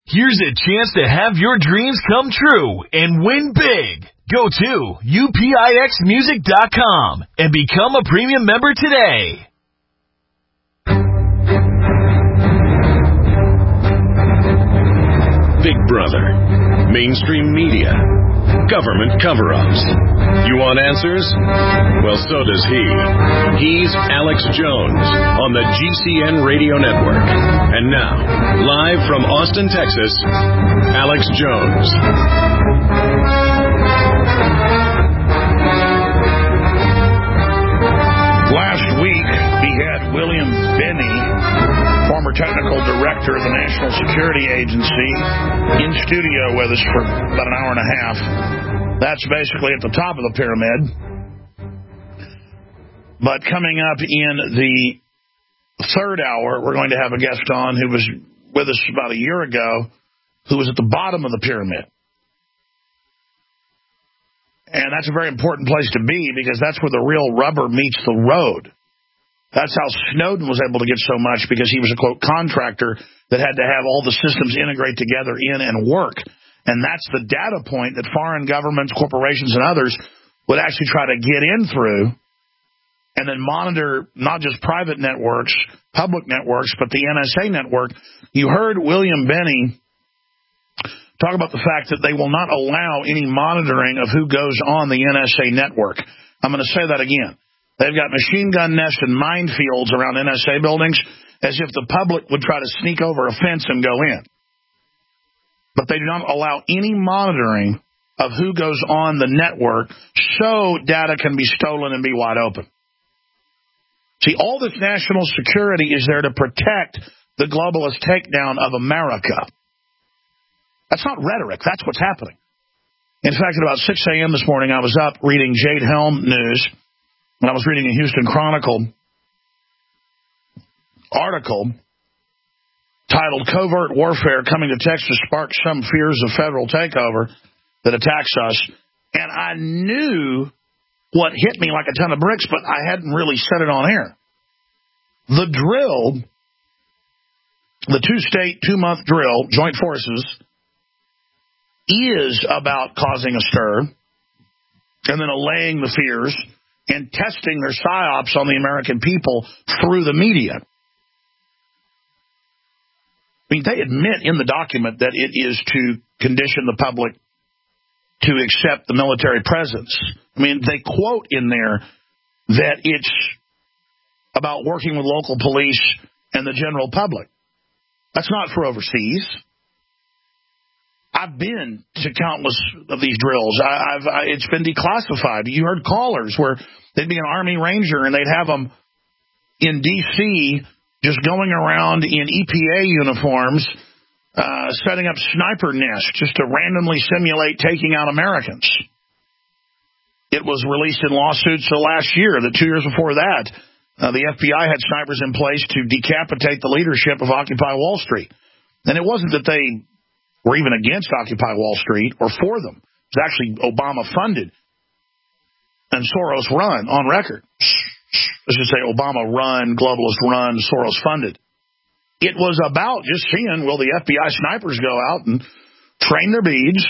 Here's a chance to have your dreams come true and win big. Go to UPIXmusic.com and become a premium member today. Big Brother, mainstream media, government cover-ups. You want answers? Well, so does he. He's Alex Jones on the GCN Radio Network. And now, live from Austin, Texas, Alex Jones. Last week, we had William Binney, former technical director of the National Security Agency, in studio with us for about an hour and a half. That's basically at the top of the pyramid. But coming up in the third hour, we're going to have a guest on who was with us about a year ago, who was at the bottom of the pyramid. And that's a very important place to be because that's where the real rubber meets the road. That's how Snowden was able to get so much, because he was a, quote, contractor that had to have all the systems integrate together in and work. And that's the data point that foreign governments, corporations, and others would actually try to get in through and then monitor not just private networks, public networks, but the NSA network. You heard William Binney talk about the fact that they will not allow any monitoring of who goes on the NSA network. I'm going to say that again. They've got machine gun nests and minefields around NSA buildings as if the public would try to sneak over a fence and go in. But they do not allow any monitoring of who goes on the network so data can be stolen and be wide open. See, all this national security is there to protect the globalist takedown of America. That's not rhetoric. That's what's happening. In fact, at about 6 a.m. this morning, I was up reading Jade Helm news, and I was reading a Houston Chronicle article titled "Covert Warfare Coming to Texas Sparks Some Fears of Federal Takeover That Attacks Us." And I knew what hit me like a ton of bricks, but I hadn't really said it on air. The drill, the two-state, 2-month drill, joint forces, is about causing a stir and then allaying the fears and testing their psyops on the American people through the media. I mean, they admit in the document that it is to condition the public to accept the military presence. I mean, they quote in there that it's about working with local police and the general public. That's not for overseas. I've been to countless of these drills. It's been declassified. You heard callers where they'd be an Army Ranger and they'd have them in D.C. just going around in EPA uniforms, setting up sniper nests just to randomly simulate taking out Americans. It was released in lawsuits last year. The 2 years before that, the FBI had snipers in place to decapitate the leadership of Occupy Wall Street. And it wasn't that they were even against Occupy Wall Street or for them. It was actually Obama-funded and Soros-run on record. Let's just say Obama-run, globalist-run, Soros-funded. It was about just seeing, will the FBI snipers go out and train their beads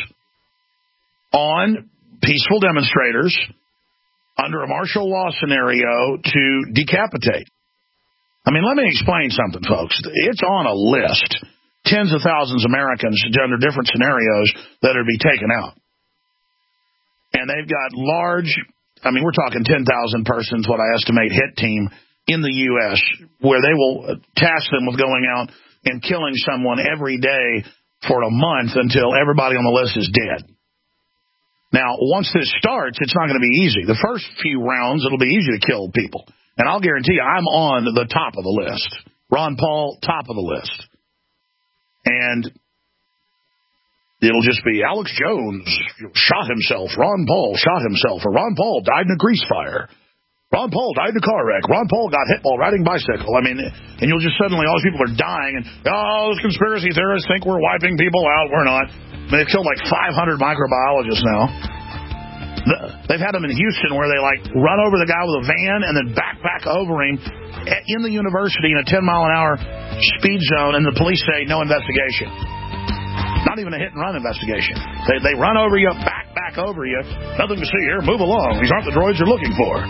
on peaceful demonstrators under a martial law scenario to decapitate. I mean, let me explain something, folks. It's on a list. Tens of thousands of Americans under different scenarios that are to be taken out. And they've got large, I mean, we're talking 10,000 persons, what I estimate, hit team in the U.S., where they will task them with going out and killing someone every day for a month until everybody on the list is dead. Now, once this starts, it's not going to be easy. The first few rounds, it'll be easy to kill people. And I'll guarantee you, I'm on the top of the list. Ron Paul, top of the list. And it'll just be Alex Jones shot himself, Ron Paul shot himself, or Ron Paul died in a grease fire. Ron Paul died in a car wreck. Ron Paul got hit while riding bicycle. I mean, and you'll just suddenly, all these people are dying, and, oh, those conspiracy theorists think we're wiping people out. We're not. I mean, they've killed like 500 microbiologists now. They've had them in Houston where they, like, run over the guy with a van and then back over him in the university in a 10-mile-an-hour speed zone, and the police say no investigation. Not even a hit-and-run investigation. They run over you, back over you. Nothing to see here. Move along. These aren't the droids you're looking for.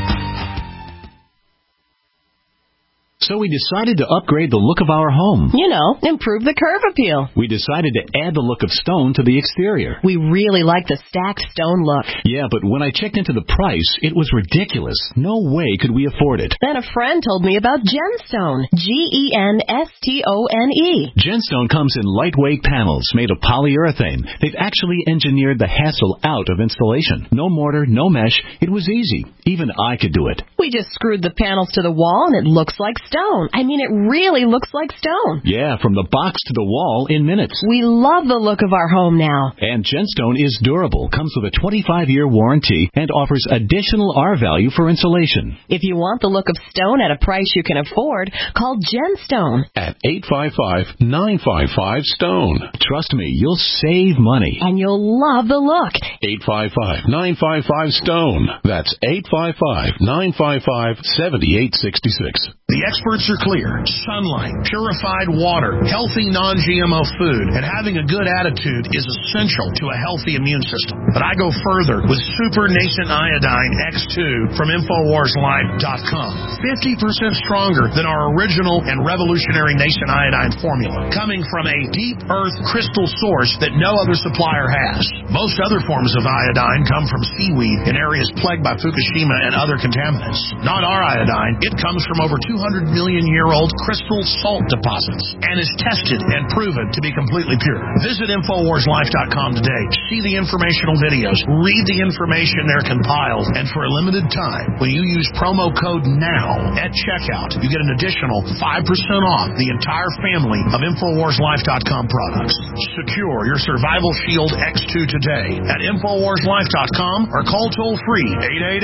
So we decided to upgrade the look of our home. You know, improve the curb appeal. We decided to add the look of stone to the exterior. We really like the stacked stone look. Yeah, but when I checked into the price, it was ridiculous. No way could we afford it. Then a friend told me about Genstone. Genstone. Genstone comes in lightweight panels made of polyurethane. They've actually engineered the hassle out of installation. No mortar, no mesh. It was easy. Even I could do it. We just screwed the panels to the wall and it looks like stone. I mean, it really looks like stone. Yeah, from the box to the wall in minutes. We love the look of our home now. And Genstone is durable, comes with a 25-year warranty, and offers additional R-value for insulation. If you want the look of stone at a price you can afford, call Genstone. At 855-955-STONE. Trust me, you'll save money. And you'll love the look. 855-955-STONE. That's 855-955-7866. The experts are clear. Sunlight, purified water, healthy non-GMO food, and having a good attitude is essential to a healthy immune system. But I go further with Super Nascent Iodine X2 from InfoWarsLife.com. 50% stronger than our original and revolutionary Nascent Iodine formula, coming from a deep earth crystal source that no other supplier has. Most other forms of iodine come from seaweed in areas plagued by Fukushima and other contaminants. Not our iodine. It comes from over 200 million-year-old crystal salt deposits and is tested and proven to be completely pure. Visit InfoWarsLife.com today. See the informational videos. Read the information they're compiled. And for a limited time, when you use promo code NOW at checkout, you get an additional 5% off the entire family of InfoWarsLife.com products. Secure your Survival Shield X2 today at InfoWarsLife.com or call toll-free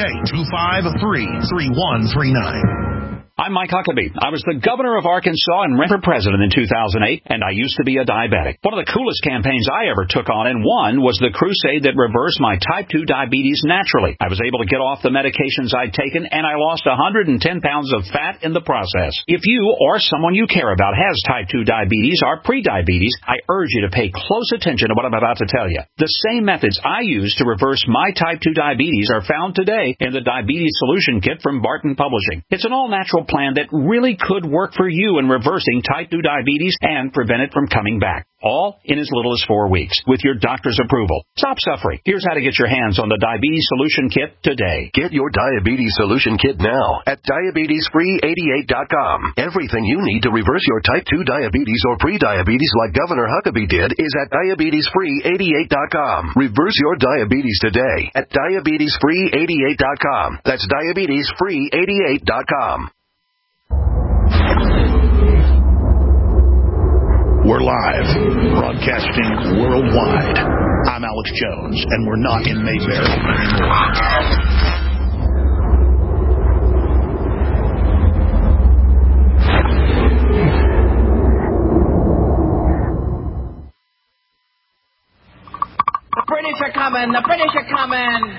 888-253-3139. I'm Mike Huckabee. I was the governor of Arkansas and ran for president in 2008, and I used to be a diabetic. One of the coolest campaigns I ever took on and won was the crusade that reversed my type 2 diabetes naturally. I was able to get off the medications I'd taken, and I lost 110 pounds of fat in the process. If you or someone you care about has type 2 diabetes or prediabetes, I urge you to pay close attention to what I'm about to tell you. The same methods I used to reverse my type 2 diabetes are found today in the Diabetes Solution Kit from Barton Publishing. It's an all-natural plan that really could work for you in reversing type 2 diabetes and prevent it from coming back. All in as little as 4 weeks with your doctor's approval. Stop suffering. Here's how to get your hands on the Diabetes Solution Kit today. Get your Diabetes Solution Kit now at DiabetesFree88.com. Everything you need to reverse your type 2 diabetes or prediabetes like Governor Huckabee did is at DiabetesFree88.com. Reverse your diabetes today at DiabetesFree88.com. That's DiabetesFree88.com. We're live, broadcasting worldwide. I'm Alex Jones, and we're not in Mayberry anymore. The British are coming, the British are coming.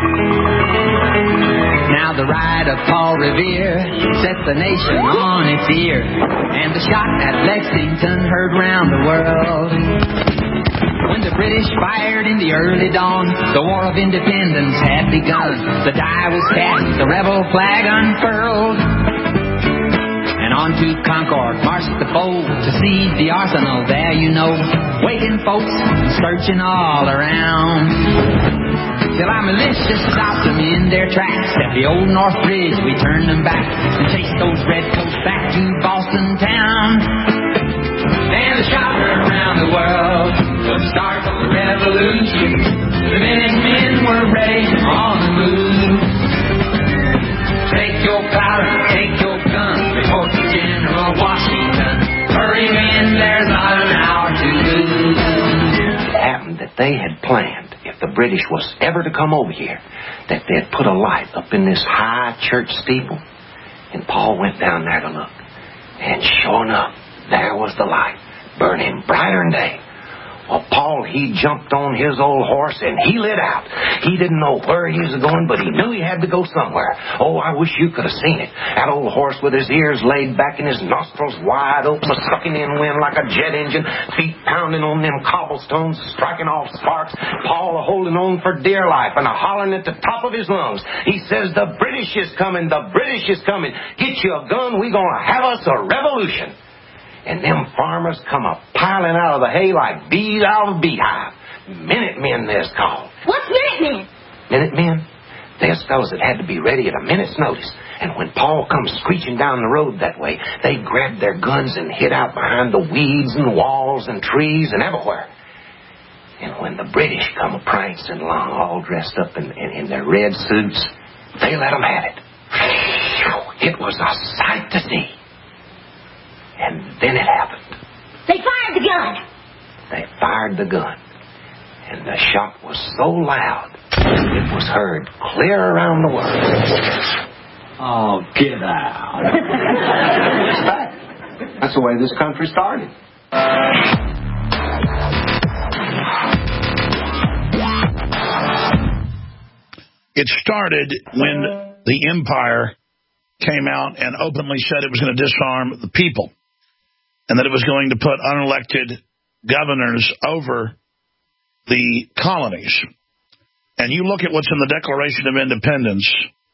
Now the ride of Paul Revere set the nation on its ear, and the shot at Lexington heard round the world. When the British fired in the early dawn, the War of Independence had begun. The die was cast, the rebel flag unfurled, and on to Concord marched the foe to seize the arsenal. There you know, waiting folks, searching all around. Till our militia stopped them in their tracks. At the old North Bridge we turned them back and chased those redcoats back to Boston town. And the shot heard around the world was the start of the revolution. The Minutemen were ready on the move. Take your powder, take your gun, report to General Washington. Hurry in, there's not an hour to lose. It happened that they had planned, if the British was ever to come over here, that they'd put a light up in this high church steeple. And Paul went down there to look. And sure enough, there was the light, burning brighter than day. Well, Paul, he jumped on his old horse and he lit out. He didn't know where he was going, but he knew he had to go somewhere. Oh, I wish you could have seen it. That old horse with his ears laid back and his nostrils wide open, sucking in wind like a jet engine, feet pounding on them cobblestones, striking off sparks. Paul holding on for dear life and hollering at the top of his lungs. He says, the British is coming, the British is coming. Get you a gun, we gonna have us a revolution. And them farmers come piling out of the hay like bees out of a beehive. Minutemen, they're called. What's Minutemen? Minutemen? There's fellas that had to be ready at a minute's notice. And when Paul comes screeching down the road that way, they grabbed their guns and hid out behind the weeds and walls and trees and everywhere. And when the British come prancing along, all dressed up in their red suits, they let them have it. It was a sight to see. And then it happened. They fired the gun. They fired the gun. And the shot was so loud, it was heard clear around the world. Oh, get out. It's fact. That's the way this country started. It started when the empire came out and openly said it was going to disarm the people, and that it was going to put unelected governors over the colonies. And you look at what's in the Declaration of Independence,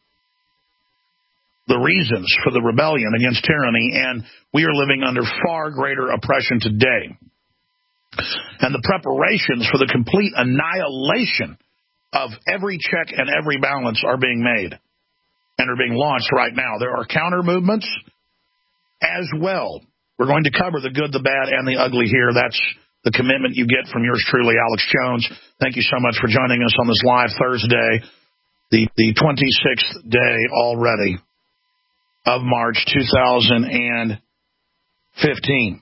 the reasons for the rebellion against tyranny, and we are living under far greater oppression today. And the preparations for the complete annihilation of every check and every balance are being made and are being launched right now. There are counter movements as well. We're going to cover the good, the bad, and the ugly here. That's the commitment you get from yours truly, Alex Jones. Thank you so much for joining us on this live Thursday, the 26th day already of March 2015.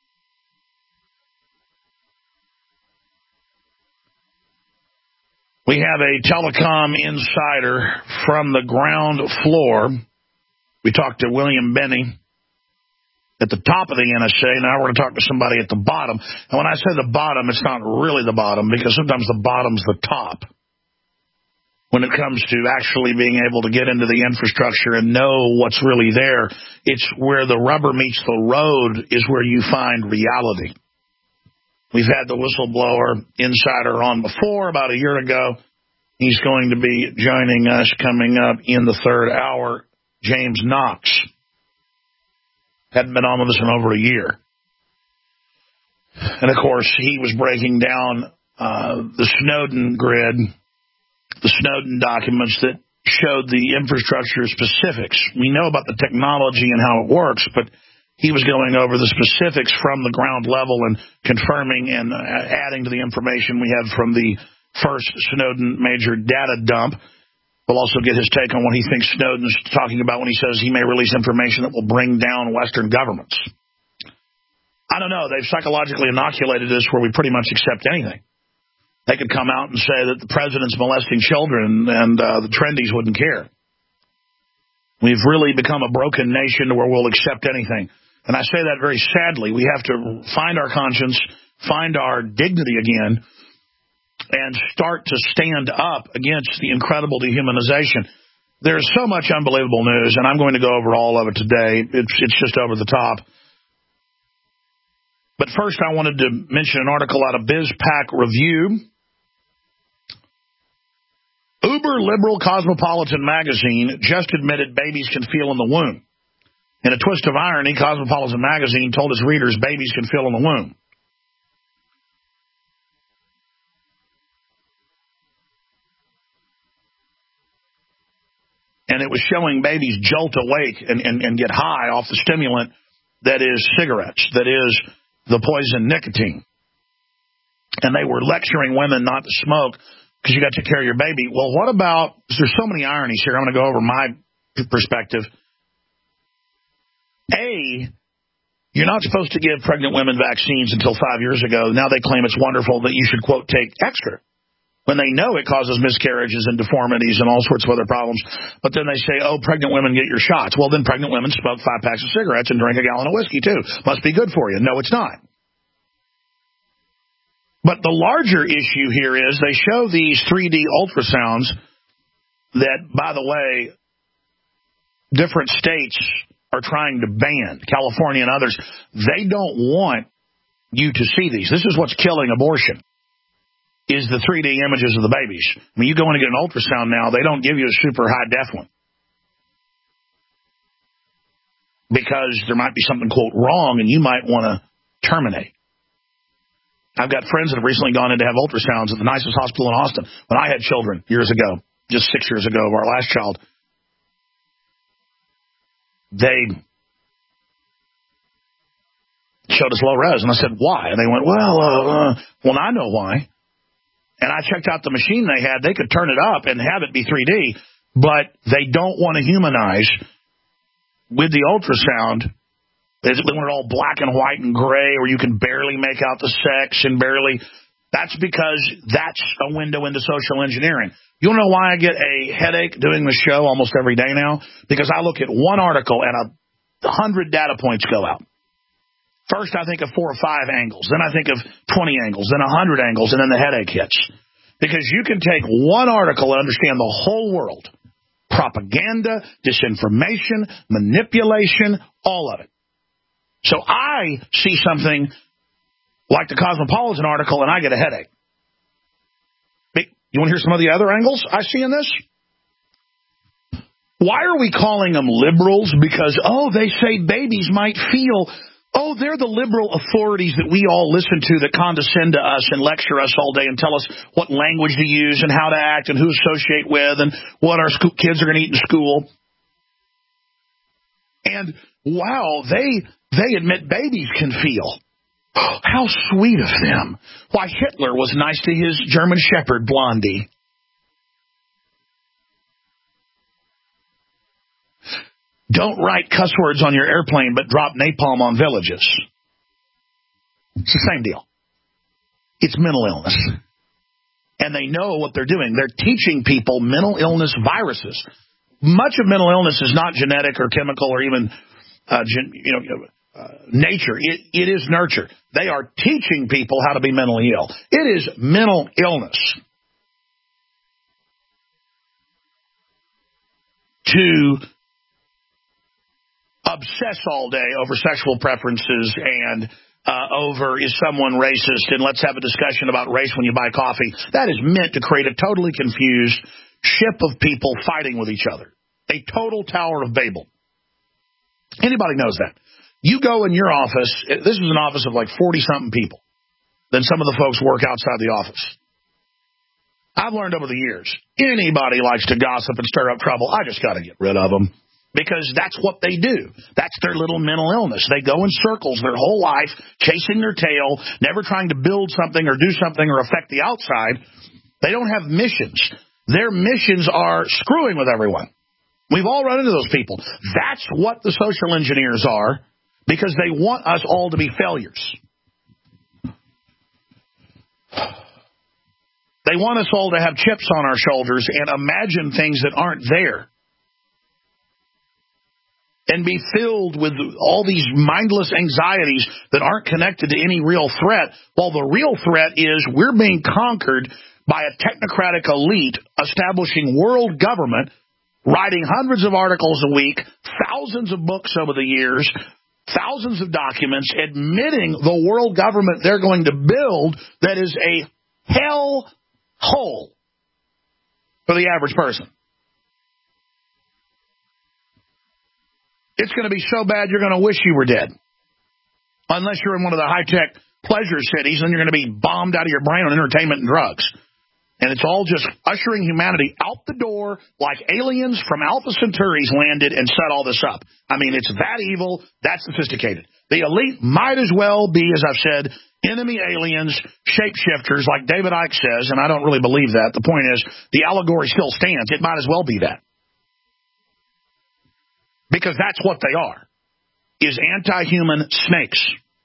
We have a telecom insider from the ground floor. We talked to William Benny at the top of the NSA. Now we're going to talk to somebody at the bottom. And when I say the bottom, it's not really the bottom, because sometimes the bottom's the top. When it comes to actually being able to get into the infrastructure and know what's really there, it's where the rubber meets the road is where you find reality. We've had the whistleblower insider on before, about a year ago. He's going to be joining us coming up in the third hour, James Knox. Hadn't been on with us in over a year. And, of course, he was breaking down the Snowden grid, the Snowden documents that showed the infrastructure specifics. We know about the technology and how it works, but he was going over the specifics from the ground level and confirming and adding to the information we had from the first Snowden major data dump. We'll also get his take on what he thinks Snowden's talking about when he says he may release information that will bring down Western governments. I don't know. They've psychologically inoculated us where we pretty much accept anything. They could come out and say that the president's molesting children and the trendies wouldn't care. We've really become a broken nation where we'll accept anything. And I say that very sadly. We have to find our conscience, find our dignity again, and start to stand up against the incredible dehumanization. There's so much unbelievable news, and I'm going to go over all of it today. It's just over the top. But first, I wanted to mention an article out of BizPac Review. Uber liberal Cosmopolitan magazine just admitted babies can feel in the womb. In a twist of irony, Cosmopolitan magazine told its readers babies can feel in the womb. And it was showing babies jolt awake and get high off the stimulant that is cigarettes, that is the poison nicotine. And they were lecturing women not to smoke because you got to take care of your baby. Well, what about, there's so many ironies here. I'm going to go over my perspective. A, you're not supposed to give pregnant women vaccines until 5 years ago. Now they claim it's wonderful that you should, quote, take extra, when they know it causes miscarriages and deformities and all sorts of other problems. But then they say, oh, pregnant women get your shots. Well, then pregnant women smoke 5 packs of cigarettes and drink a gallon of whiskey, too. Must be good for you. No, it's not. But the larger issue here is they show these 3D ultrasounds that, by the way, different states are trying to ban, California and others. They don't want you to see these. This is what's killing abortion, is the 3D images of the babies. I mean, you go in and get an ultrasound now, they don't give you a super high-def one, because there might be something, quote, wrong, and you might want to terminate. I've got friends that have recently gone in to have ultrasounds at the nicest hospital in Austin. When I had children years ago, just 6 years ago of our last child, they showed us low res, and I said, why? And they went, well, I know why. And I checked out the machine they had. They could turn it up and have it be 3D, but they don't want to humanize with the ultrasound. They want it all black and white and gray, where you can barely make out the sex and barely. That's because that's a window into social engineering. You want to know why I get a headache doing the show almost every day now? Because I look at one article and 100 data points go out. First, I think of 4 or 5 angles. Then I think of 20 angles. Then 100 angles. And then the headache hits. Because you can take one article and understand the whole world. Propaganda, disinformation, manipulation, all of it. So I see something like the Cosmopolitan article and I get a headache. You want to hear some of the other angles I see in this? Why are we calling them liberals? Because, they say babies might feel. They're the liberal authorities that we all listen to that condescend to us and lecture us all day and tell us what language to use and how to act and who to associate with and what our kids are going to eat in school. And, wow, they admit babies can feel. How sweet of them. Why, Hitler was nice to his German shepherd, Blondie. Don't write cuss words on your airplane, but drop napalm on villages. It's the same deal. It's mental illness. And they know what they're doing. They're teaching people mental illness viruses. Much of mental illness is not genetic or chemical or even nature. It is nurture. They are teaching people how to be mentally ill. It is mental illness to obsess all day over sexual preferences and over is someone racist and let's have a discussion about race when you buy coffee. That is meant to create a totally confused ship of people fighting with each other. A total Tower of Babel. Anybody knows that. You go in your office, this is an office of like 40-something people. Then some of the folks work outside the office. I've learned over the years, anybody likes to gossip and stir up trouble. I just got to get rid of them. Because that's what they do. That's their little mental illness. They go in circles their whole life, chasing their tail, never trying to build something or do something or affect the outside. They don't have missions. Their missions are screwing with everyone. We've all run into those people. That's what the social engineers are, because they want us all to be failures. They want us all to have chips on our shoulders and imagine things that aren't there. And be filled with all these mindless anxieties that aren't connected to any real threat, while the real threat is we're being conquered by a technocratic elite establishing world government, writing hundreds of articles a week, thousands of books over the years, thousands of documents, admitting the world government they're going to build that is a hell hole for the average person. It's going to be so bad you're going to wish you were dead. Unless you're in one of the high-tech pleasure cities, then you're going to be bombed out of your brain on entertainment and drugs. And it's all just ushering humanity out the door like aliens from Alpha Centauri's landed and set all this up. I mean, it's that evil, that sophisticated. The elite might as well be, as I've said, enemy aliens, shapeshifters, like David Icke says, and I don't really believe that. The point is, the allegory still stands. It might as well be that. Because that's what they are, is anti-human snakes.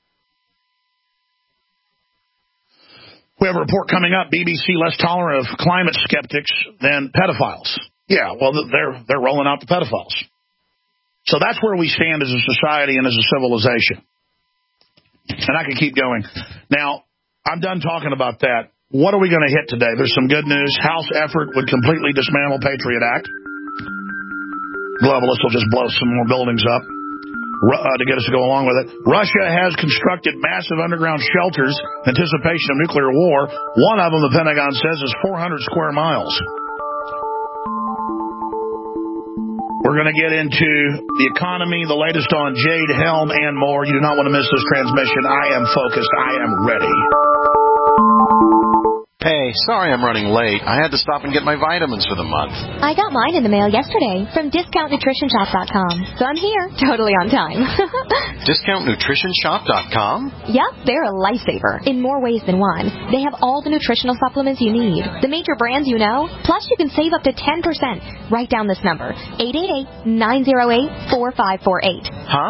We have a report coming up, BBC less tolerant of climate skeptics than pedophiles. Yeah, well, they're rolling out the pedophiles. So that's where we stand as a society and as a civilization. And I can keep going. Now, I'm done talking about that. What are we going to hit today? There's some good news. House effort would completely dismantle Patriot Act. Globalists will just blow some more buildings up to get us to go along with it. Russia has constructed massive underground shelters in anticipation of nuclear war. One of them, the Pentagon says, is 400 square miles. We're going to get into the economy, the latest on Jade Helm, and more. You do not want to miss this transmission. I am focused. I am ready. Hey, sorry I'm running late. I had to stop and get my vitamins for the month. I got mine in the mail yesterday from DiscountNutritionShop.com, so I'm here, totally on time. DiscountNutritionShop.com? Yep, they're a lifesaver in more ways than one. They have all the nutritional supplements you need, the major brands you know, plus you can save up to 10%. Write down this number, 888-908-4548. Huh?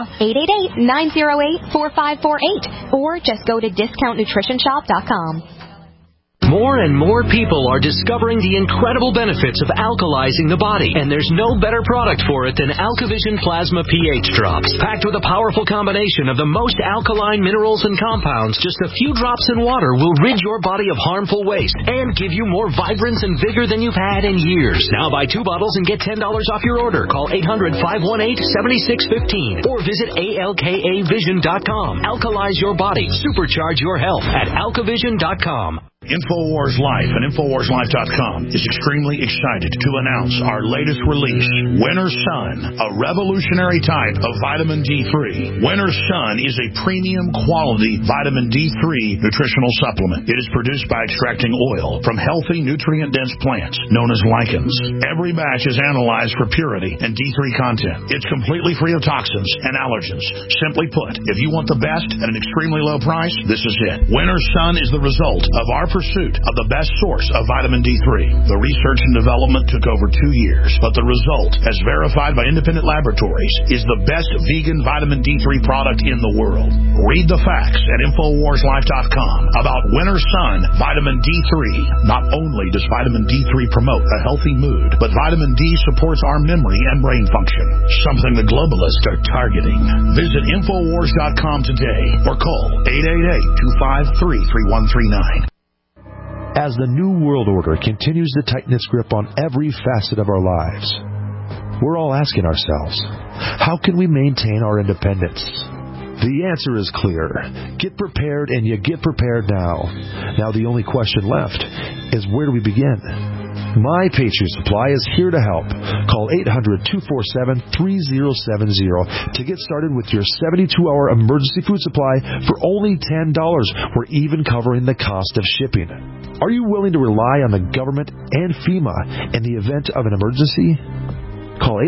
888-908-4548. Or just go to DiscountNutritionShop.com. More and more people are discovering the incredible benefits of alkalizing the body, and there's no better product for it than AlkaVision Plasma pH Drops. Packed with a powerful combination of the most alkaline minerals and compounds, just a few drops in water will rid your body of harmful waste and give you more vibrance and vigor than you've had in years. Now buy 2 bottles and get $10 off your order. Call 800-518-7615 or visit ALKAvision.com. Alkalize your body. Supercharge your health at AlkaVision.com. InfoWars Life and InfoWarsLife.com is extremely excited to announce our latest release, Winter Sun, a revolutionary type of vitamin D3. Winter Sun is a premium quality vitamin D3 nutritional supplement. It is produced by extracting oil from healthy, nutrient-dense plants known as lichens. Every batch is analyzed for purity and D3 content. It's completely free of toxins and allergens. Simply put, if you want the best at an extremely low price, this is it. Winter Sun is the result of our pursuit of the best source of vitamin D3. The research and development took over 2 years, but the result, as verified by independent laboratories, is the best vegan vitamin D3 product in the world. Read the facts at InfoWarsLife.com about Winter Sun Vitamin D3. Not only does vitamin D3 promote a healthy mood, but vitamin D supports our memory and brain function, something the globalists are targeting. Visit InfoWars.com today or call 888-253-3139. As the New World Order continues to tighten its grip on every facet of our lives, we're all asking ourselves, how can we maintain our independence? The answer is clear. Get prepared, and you get prepared now. Now the only question left is, where do we begin? My Patriot Supply is here to help. Call 800-247-3070 to get started with your 72-hour emergency food supply for only $10. We're even covering the cost of shipping. Are you willing to rely on the government and FEMA in the event of an emergency? Call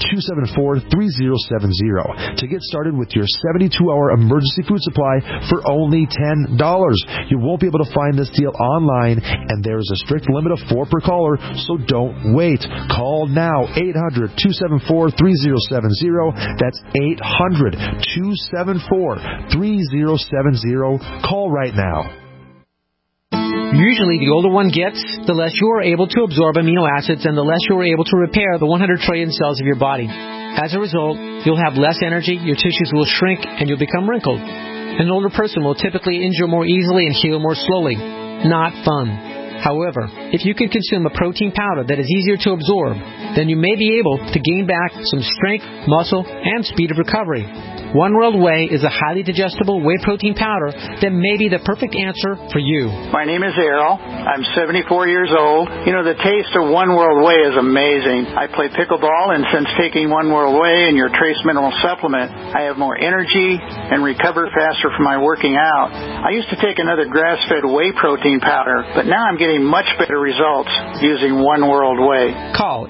800-274-3070 to get started with your 72-hour emergency food supply for only $10. You won't be able to find this deal online, and there is a strict limit of 4 per caller, so don't wait. Call now, 800-274-3070. That's 800-274-3070. Call right now. Usually, the older one gets, the less you are able to absorb amino acids and the less you are able to repair the 100 trillion cells of your body. As a result, you'll have less energy, your tissues will shrink, and you'll become wrinkled. An older person will typically injure more easily and heal more slowly. Not fun. However, if you can consume a protein powder that is easier to absorb, then you may be able to gain back some strength, muscle, and speed of recovery. One World Whey is a highly digestible whey protein powder that may be the perfect answer for you. My name is Errol. I'm 74 years old. You know, the taste of One World Whey is amazing. I play pickleball, and since taking One World Whey and your trace mineral supplement, I have more energy and recover faster from my working out. I used to take another grass-fed whey protein powder, but now I'm getting much better results using One World Whey. Call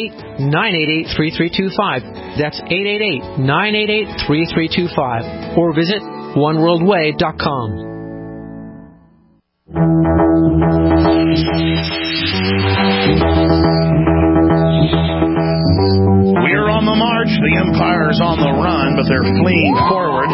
888-988-3325. That's 888-988-3325. Or visit oneworldway.com. We're on the march. The empire's on the run, but they're fleeing forward.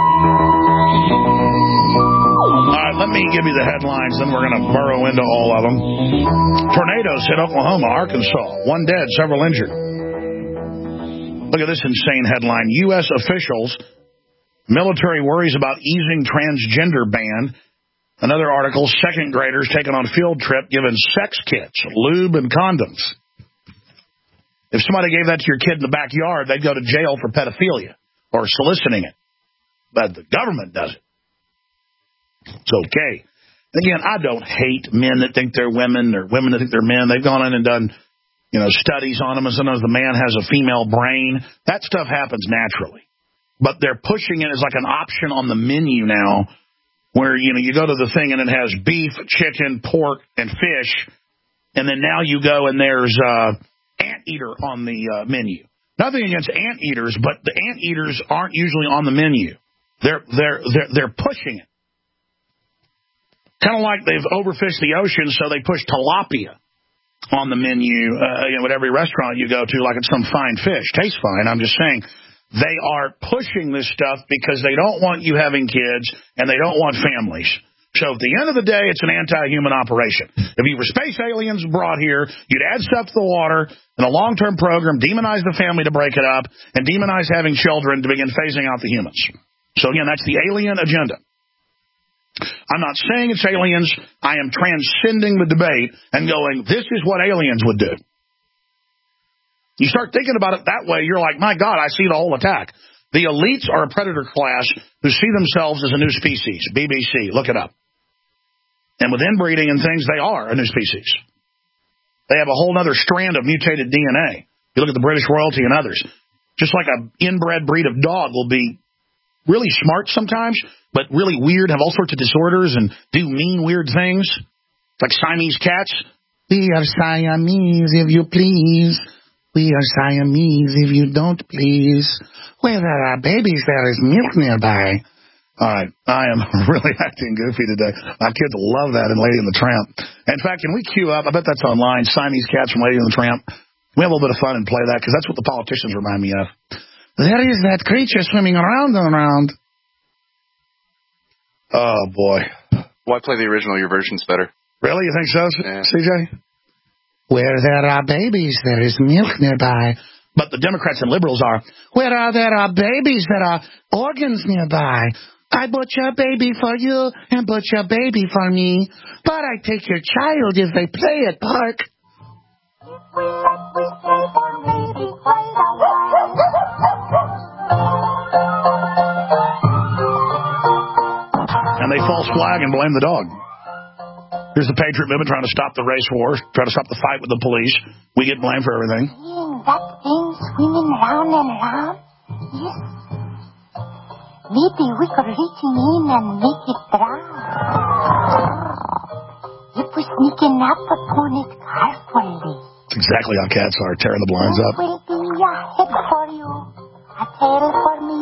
All right, let me give you the headlines, then we're going to burrow into all of them. Tornadoes hit Oklahoma, Arkansas. 1 dead, several injured. Look at this insane headline. U.S. officials, military worries about easing transgender ban Another article, second graders taken on field trip given sex kits, lube, and condoms. If somebody gave that to your kid in the backyard, they'd go to jail for pedophilia or soliciting it. But the government does it. It's okay. And again, I don't hate men that think they're women or women that think they're men. They've gone in and done, studies on them, and sometimes the man has a female brain. That stuff happens naturally. But they're pushing it as like an option on the menu now, where, you go to the thing and it has beef, chicken, pork, and fish, and then now you go and there's anteater on the menu. Nothing against anteaters, but the anteaters aren't usually on the menu. They're pushing it. Kind of like they've overfished the ocean, so they push tilapia on the menu, at every restaurant you go to, like it's some fine fish. Tastes fine, I'm just saying. They are pushing this stuff because they don't want you having kids and they don't want families. So at the end of the day, it's an anti-human operation. If you were space aliens brought here, you'd add stuff to the water in a long-term program, demonize the family to break it up, and demonize having children to begin phasing out the humans. So again, that's the alien agenda. I'm not saying it's aliens. I am transcending the debate and going, this is what aliens would do. You start thinking about it that way, you're like, my God, I see the whole attack. The elites are a predator class who see themselves as a new species. BBC, look it up. And with inbreeding and things, they are a new species. They have a whole other strand of mutated DNA. You look at the British royalty and others. Just like an inbred breed of dog will be really smart sometimes, but really weird, have all sorts of disorders and do mean, weird things. It's like Siamese cats. We are Siamese, if you please. We are Siamese, if you don't please. Where there are babies, there is milk nearby. All right, I am really acting goofy today. My kids love that in Lady and the Tramp. In fact, can we queue up? I bet that's online, Siamese cats from Lady and the Tramp. We have a little bit of fun and play that, because that's what the politicians remind me of. There is that creature swimming around and around. Oh, boy. Why play the original? Your version's better. Really? You think so, yeah. CJ? Where there are babies, there is milk nearby. But the Democrats and liberals are, where there are babies, there are organs nearby. I butcher a baby for you and butcher a baby for me. But I take your child if they play at park. And they false flag and blame the dog. Here's the Patriot movement trying to stop the race war, trying to stop the fight with the police. We get blamed for everything. That thing swimming round and round? Yes. Maybe we could reach in and make it drown. If we sneak up upon it carefully. That's exactly how cats are, tearing the blinds up. Will be a head for you, a tail for me.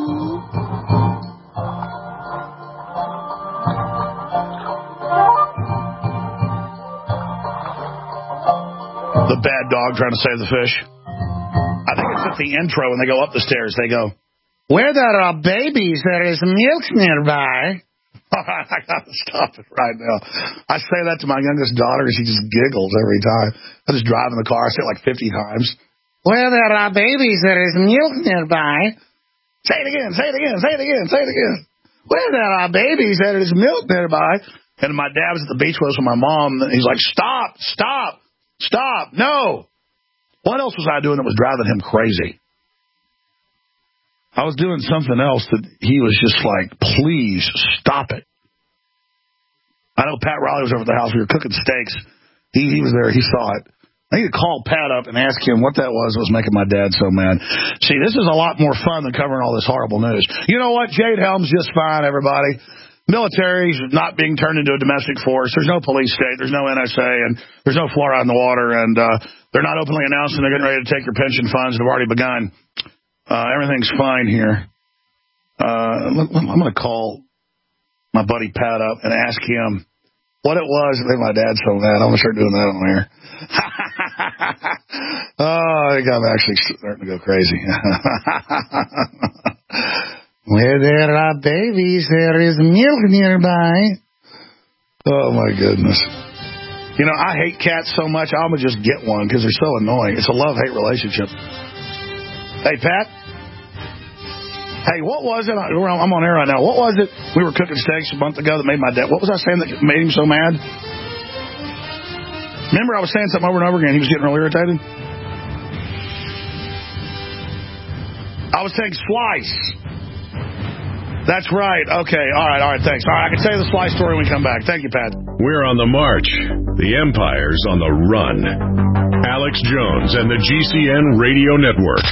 The bad dog trying to save the fish. I think it's at the intro when they go up the stairs. They go, where there are babies, there is milk nearby. I got to stop it right now. I say that to my youngest daughter, and she just giggles every time. I just drive in the car. I say it like 50 times. Where there are babies, there is milk nearby. Say it again, say it again, say it again, say it again. Where there are babies, there is milk nearby. And my dad was at the beach with us with my mom. And he's like, stop, stop. Stop! No! What else was I doing that was driving him crazy? I was doing something else that he was just like, please stop it. I know Pat Riley was over at the house. We were cooking steaks. He was there. He saw it. I need to call Pat up and ask him what that was making my dad so mad. See, this is a lot more fun than covering all this horrible news. You know what? Jade Helms just fine, everybody. Military's not being turned into a domestic force. There's no police state. There's no NSA, and there's no fluoride in the water. And they're not openly announcing they're getting ready to take your pension funds. They've already begun. Everything's fine here. I'm going to call my buddy Pat up and ask him what it was that made my dad so mad. I'm going to start doing that on air. Oh, I think I'm actually starting to go crazy. Where there are babies, there is milk nearby. Oh, my goodness. You know, I hate cats so much, I'm going to just get one because they're so annoying. It's a love-hate relationship. Hey, Pat? Hey, what was it? I'm on air right now. What was it? We were cooking steaks a month ago that made my dad. What was I saying that made him so mad? Remember, I was saying something over and over again. He was getting really irritated. I was saying slice. That's right. Okay. All right. Thanks. All right. I can tell you the slice story when we come back. Thank you, Pat. We're on the march. The empire's on the run. Alex Jones and the GCN Radio Network.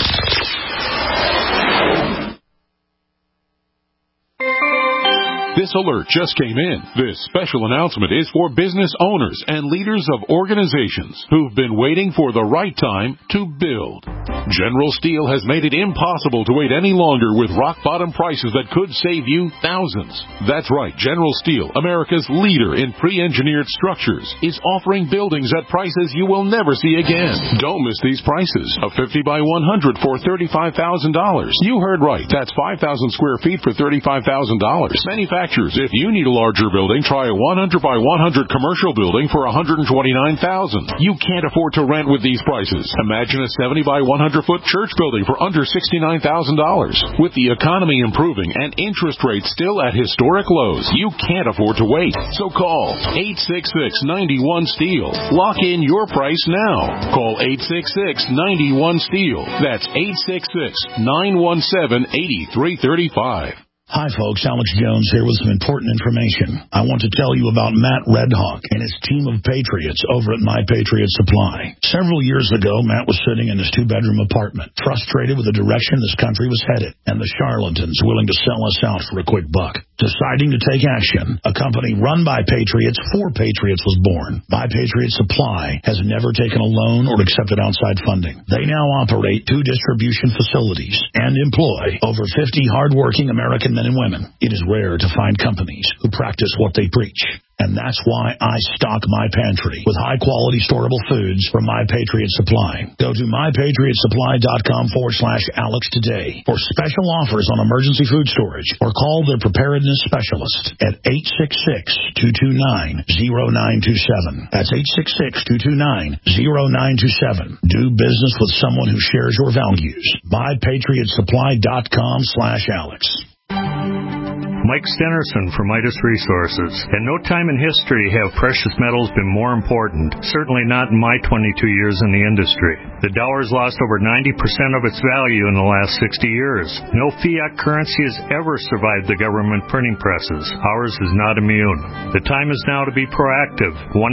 This alert just came in. This special announcement is for business owners and leaders of organizations who've been waiting for the right time to build. General Steel has made it impossible to wait any longer with rock-bottom prices that could save you thousands. That's right, General Steel, America's leader in pre-engineered structures, is offering buildings at prices you will never see again. Don't miss these prices. A 50 by 100 for $35,000. You heard right. That's 5,000 square feet for $35,000. Manufacturers, if you need a larger building, try a 100 by 100 commercial building for $129,000. You can't afford to rent with these prices. Imagine a 70 by 100-foot church building for under $69,000. With the economy improving and interest rates still at historic lows, you can't afford to wait. So call 866-91-STEEL. Lock in your price now. Call 866-91-STEEL. That's 866-917-8335. Hi, folks. Alex Jones here with some important information. I want to tell you about Matt Redhawk and his team of patriots over at My Patriot Supply. Several years ago, Matt was sitting in his two-bedroom apartment, frustrated with the direction this country was headed, and the charlatans willing to sell us out for a quick buck. Deciding to take action, a company run by patriots for patriots was born. My Patriot Supply has never taken a loan or accepted outside funding. They now operate 2 distribution facilities and employ over 50 hardworking American men and women. It is rare to find companies who practice what they preach. And that's why I stock my pantry with high-quality storable foods from My Patriot Supply. Go to mypatriotsupply.com/Alex today for special offers on emergency food storage, or call their preparedness specialist at 866-229-0927. That's 866-229-0927. Do business with someone who shares your values. mypatriotsupply.com/Alex. Mike Stenerson from Midas Resources. At no time in history have precious metals been more important, certainly not in my 22 years in the industry. The dollar has lost over 90% of its value in the last 60 years. No fiat currency has ever survived the government printing presses. Ours is not immune. The time is now to be proactive.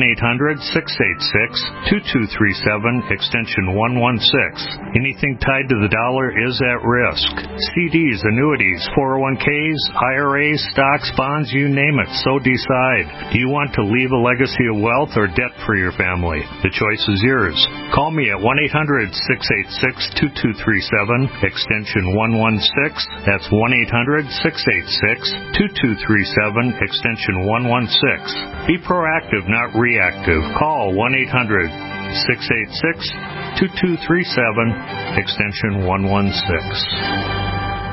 1-800-686-2237, extension 116. Anything tied to the dollar is at risk. CDs, annuities, 401ks, IRAs, stocks, bonds, you name it, so decide. Do you want to leave a legacy of wealth or debt for your family? The choice is yours. Call me at 1-800-686-2237, extension 116. That's 1-800-686-2237, extension 116. Be proactive, not reactive. Call 1-800-686-2237, extension 116.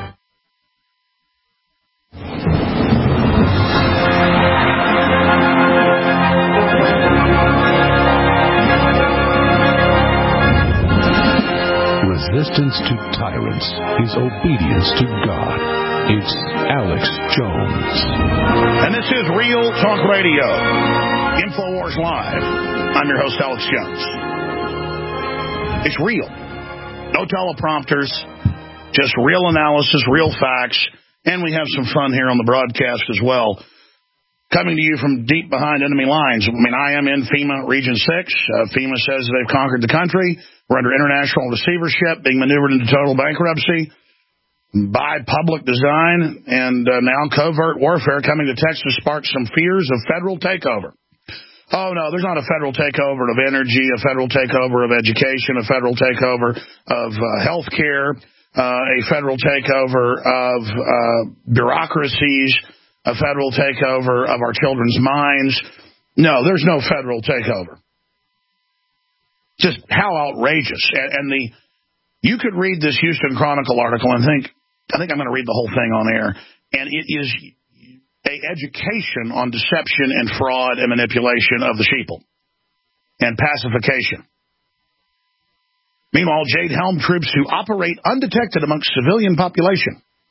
Resistance to tyrants is obedience to God. It's Alex Jones. And this is Real Talk Radio, InfoWars Live. I'm your host, Alex Jones. It's real. No teleprompters, just real analysis, real facts, and we have some fun here on the broadcast as well. Coming to you from deep behind enemy lines. I mean, I am in FEMA Region 6. FEMA says they've conquered the country. We're under international receivership, being maneuvered into total bankruptcy by public design, and now covert warfare coming to Texas sparks some fears of federal takeover. Oh, no, there's not a federal takeover of energy, a federal takeover of education, a federal takeover of health care, a federal takeover of bureaucracies, a federal takeover of our children's minds. No, there's no federal takeover. Just how outrageous. And you could read this Houston Chronicle article and think, I think I'm going to read the whole thing on air. And it is an education on deception and fraud and manipulation of the sheeple and pacification. Meanwhile, Jade Helm troops who operate undetected amongst civilian population.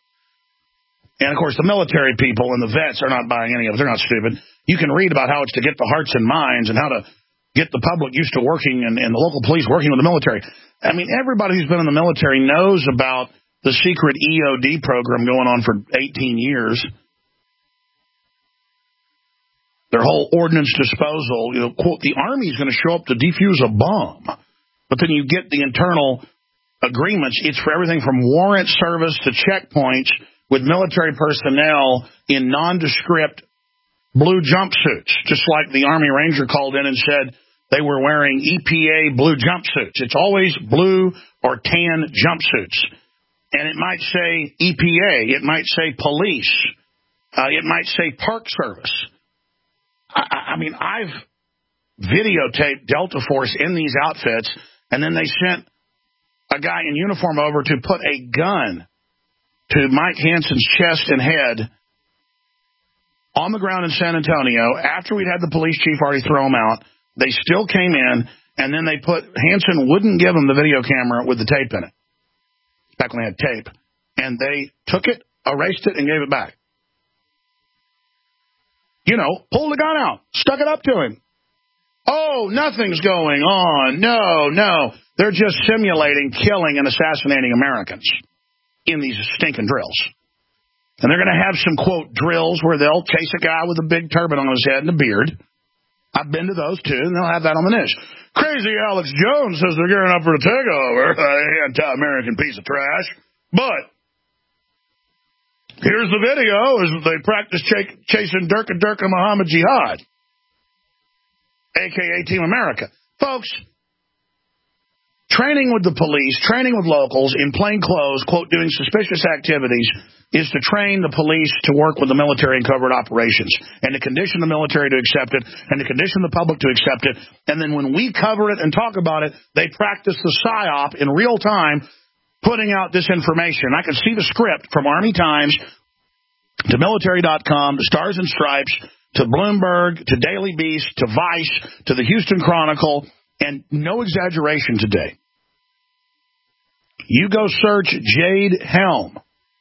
And, of course, the military people and the vets are not buying any of it. They're not stupid. You can read about how it's to get the hearts and minds and how to get the public used to working and the local police working with the military. I mean, everybody who's been in the military knows about the secret EOD program going on for 18 years. Their whole ordnance disposal, quote, the Army's going to show up to defuse a bomb. But then you get the internal agreements. It's for everything from warrant service to checkpoints with military personnel in nondescript blue jumpsuits, just like the Army Ranger called in and said they were wearing EPA blue jumpsuits. It's always blue or tan jumpsuits. And it might say EPA. It might say police. It might say Park Service. I mean, I've videotaped Delta Force in these outfits, and then they sent a guy in uniform over to put a gun to Mike Hansen's chest and head on the ground in San Antonio after we'd had the police chief already throw him out. They still came in, and then they put Hansen wouldn't give him the video camera with the tape in it. Back when they had tape. And they took it, erased it, and gave it back. You know, pulled the gun out, stuck it up to him. Oh, nothing's going on. No. They're just simulating killing and assassinating Americans in these stinking drills. And they're going to have some, quote, drills where they'll chase a guy with a big turban on his head and a beard. I've been to those, too, and they'll have that on the news. Crazy Alex Jones says they're gearing up for a takeover. Anti-American piece of trash. But here's the video as they practice chasing Durka Muhammad Jihad, a.k.a. Team America. Folks, training with the police, training with locals in plain clothes, quote, doing suspicious activities, is to train the police to work with the military in covert operations and to condition the military to accept it and to condition the public to accept it. And then when we cover it and talk about it, they practice the PSYOP in real time, putting out this information. I can see the script from Army Times to military.com to Stars and Stripes to Bloomberg to Daily Beast to Vice to the Houston Chronicle, and no exaggeration today. You go search Jade Helm.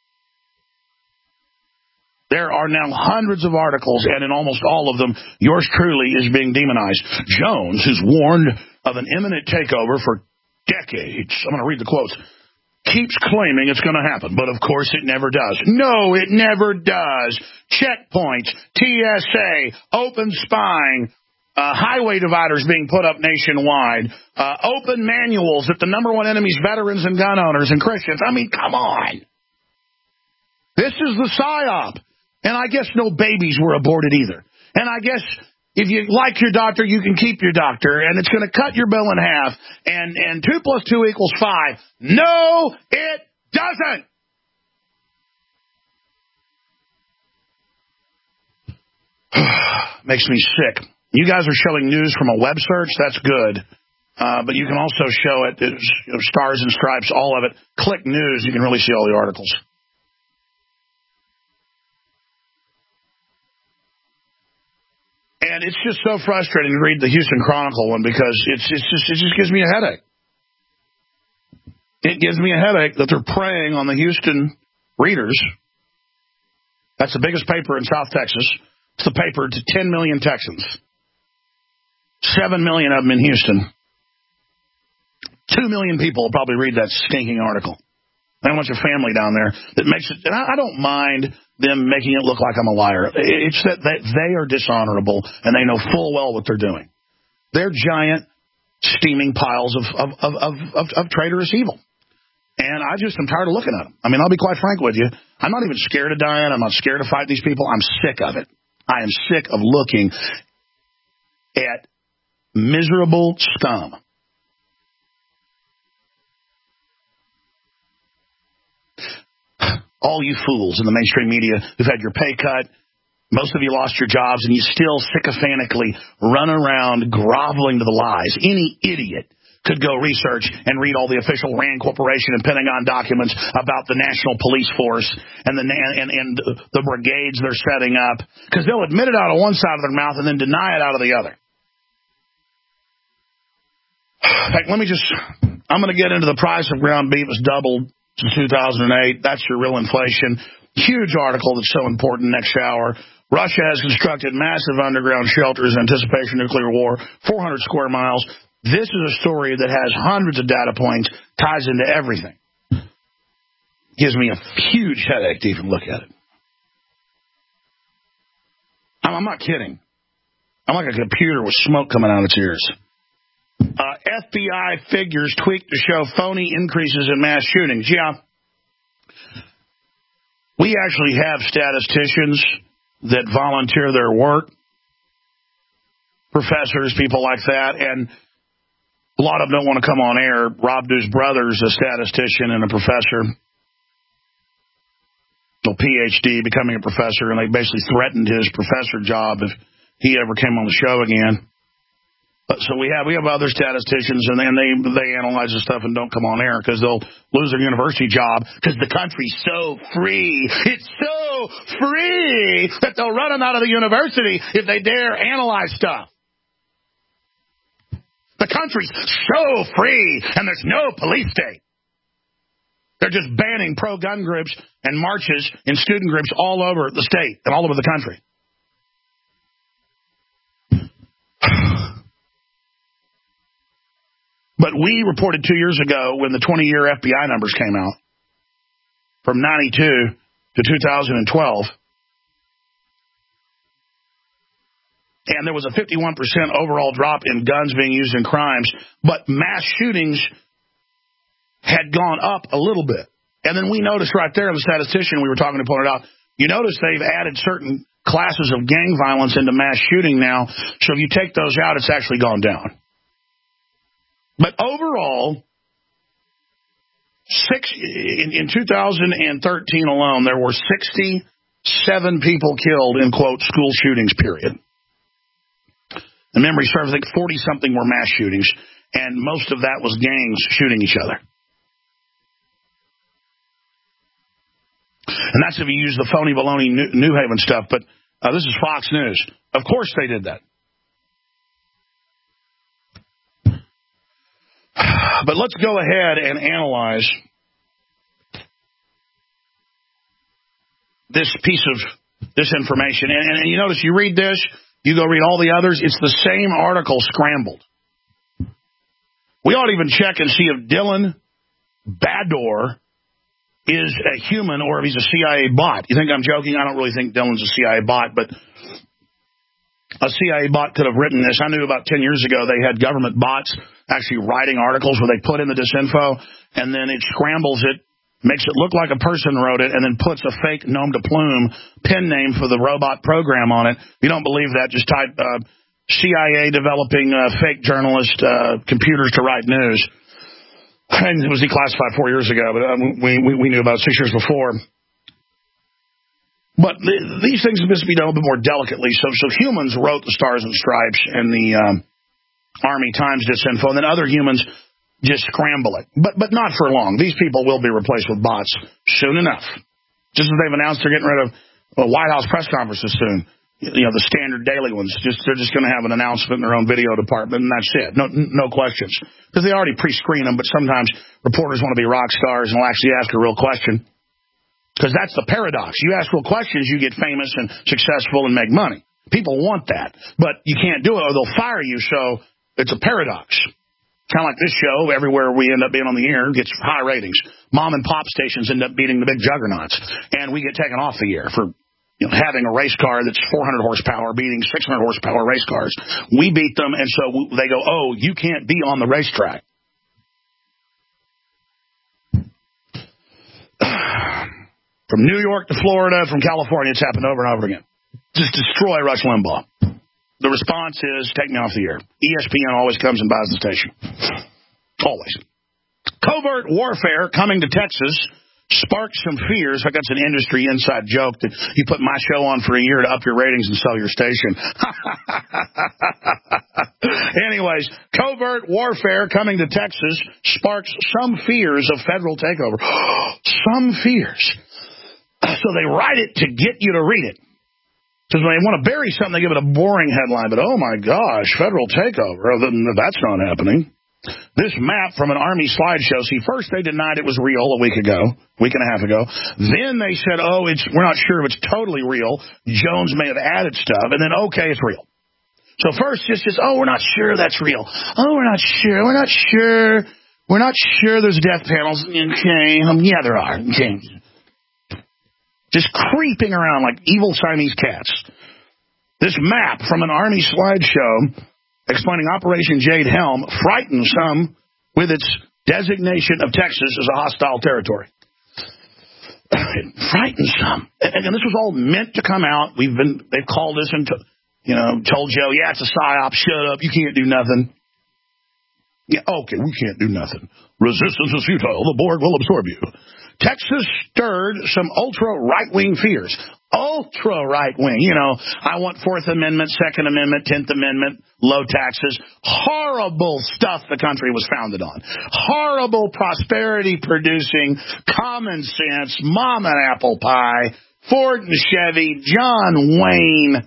There are now hundreds of articles, and in almost all of them, yours truly is being demonized. Jones, who's warned of an imminent takeover for decades, I'm going to read the quotes, keeps claiming it's going to happen, but of course it never does. No, it never does. Checkpoints, TSA, open spying, highway dividers being put up nationwide, open manuals that the number one enemy's veterans and gun owners and Christians. I mean, come on. This is the PSYOP. And I guess no babies were aborted either. And I guess if you like your doctor, you can keep your doctor, and it's going to cut your bill in half, and 2 + 2 = 5. No, it doesn't. Makes me sick. You guys are showing news from a web search. That's good. But you can also show it, Stars and Stripes, all of it. Click news. You can really see all the articles. And it's just so frustrating to read the Houston Chronicle one because it just gives me a headache. It gives me a headache that they're preying on the Houston readers. That's the biggest paper in South Texas. It's the paper to 10 million Texans. 7 million of them in Houston. 2 million people will probably read that stinking article. I want your family down there that makes it, and I don't mind them making it look like I'm a liar. It's that they are dishonorable and they know full well what they're doing. They're giant, steaming piles of traitorous evil. And I just am tired of looking at them. I mean, I'll be quite frank with you. I'm not even scared of dying. I'm not scared to fight these people. I'm sick of it. I am sick of looking at miserable scum. All you fools in the mainstream media who've had your pay cut, most of you lost your jobs, and you still sycophantically run around groveling to the lies. Any idiot could go research and read all the official RAND Corporation and Pentagon documents about the National Police Force and the brigades they're setting up, because they'll admit it out of one side of their mouth and then deny it out of the other. In fact, I'm going to get into the price of ground beef has doubled since 2008. That's your real inflation. Huge article that's so important next hour. Russia has constructed massive underground shelters in anticipation of nuclear war, 400 square miles. This is a story that has hundreds of data points, ties into everything. Gives me a huge headache to even look at it. I'm not kidding. I'm like a computer with smoke coming out of its ears. FBI figures tweaked to show phony increases in mass shootings. Yeah. We actually have statisticians that volunteer their work, professors, people like that, and a lot of them don't want to come on air. Rob Dew's brother is a statistician and a professor, a PhD, becoming a professor, and they basically threatened his professor job if he ever came on the show again. So we have other statisticians, and then they analyze the stuff and don't come on air because they'll lose their university job because the country's so free. It's so free that they'll run them out of the university if they dare analyze stuff. The country's so free, and there's no police state. They're just banning pro-gun groups and marches and student groups all over the state and all over the country. But we reported 2 years ago when the 20-year FBI numbers came out, from 92 to 2012, and there was a 51% overall drop in guns being used in crimes, but mass shootings had gone up a little bit. And then we noticed right there, the statistician we were talking to pointed out, you notice they've added certain classes of gang violence into mass shooting now, so if you take those out, it's actually gone down. But overall, in 2013 alone, there were 67 people killed in, quote, school shootings, period. And memory serves, I think 40-something were mass shootings, and most of that was gangs shooting each other. And that's if you use the phony baloney New Haven stuff, but this is Fox News. Of course they did that. But let's go ahead and analyze this piece of this information. And you notice you read this, you go read all the others, it's the same article scrambled. We ought to even check and see if Dylan Baddour is a human or if he's a CIA bot. You think I'm joking? I don't really think Dylan's a CIA bot, but a CIA bot could have written this. I knew about 10 years ago they had government bots actually writing articles where they put in the disinfo, and then it scrambles it, makes it look like a person wrote it, and then puts a fake nom de plume pen name for the robot program on it. If you don't believe that, just type CIA developing fake journalist computers to write news. And it was declassified 4 years ago, but we knew about 6 years before. But these things must be done a little bit more delicately. So humans wrote the Stars and Stripes and the Army Times disinfo, and then other humans just scramble it. But not for long. These people will be replaced with bots soon enough. Just as they've announced they're getting rid of White House press conferences soon. You know, the standard daily ones. They're just going to have an announcement in their own video department, and that's it. No questions. Because they already pre-screen them, but sometimes reporters want to be rock stars and will actually ask a real question. Because that's the paradox. You ask real questions, you get famous and successful and make money. People want that. But you can't do it or they'll fire you, so it's a paradox. Kind of like this show, everywhere we end up being on the air, gets high ratings. Mom and pop stations end up beating the big juggernauts. And we get taken off the air for having a race car that's 400 horsepower beating 600 horsepower race cars. We beat them, and so they go, oh, you can't be on the racetrack. From New York to Florida, from California, it's happened over and over again. Just destroy Rush Limbaugh. The response is, take me off the air. ESPN always comes and buys the station. Always. Covert warfare coming to Texas sparked some fears. Like that's an industry inside joke that you put my show on for a year to up your ratings and sell your station. Anyways, covert warfare coming to Texas sparks some fears of federal takeover. Some fears. So they write it to get you to read it. Because when they want to bury something, they give it a boring headline. But, oh, my gosh, federal takeover. That's not happening. This map from an Army slideshow. See, first they denied it was real a week and a half ago. Then they said, we're not sure if it's totally real. Jones may have added stuff. And then, okay, it's real. So first, just, we're not sure that's real. We're not sure. We're not sure there's death panels. Okay. Yeah, there are. Okay. Just creeping around like evil Siamese cats. This map from an Army slideshow explaining Operation Jade Helm frightens some with its designation of Texas as a hostile territory. It frightens some. And this was all meant to come out. They've called us and told Joe, yeah, it's a psyop. Shut up. You can't do nothing. Yeah, okay, we can't do nothing. Resistance is futile. The Borg will absorb you. Texas stirred some ultra-right-wing fears. Ultra-right-wing. I want Fourth Amendment, Second Amendment, 10th Amendment, low taxes. Horrible stuff the country was founded on. Horrible prosperity-producing, common sense, mom and apple pie, Ford and Chevy, John Wayne.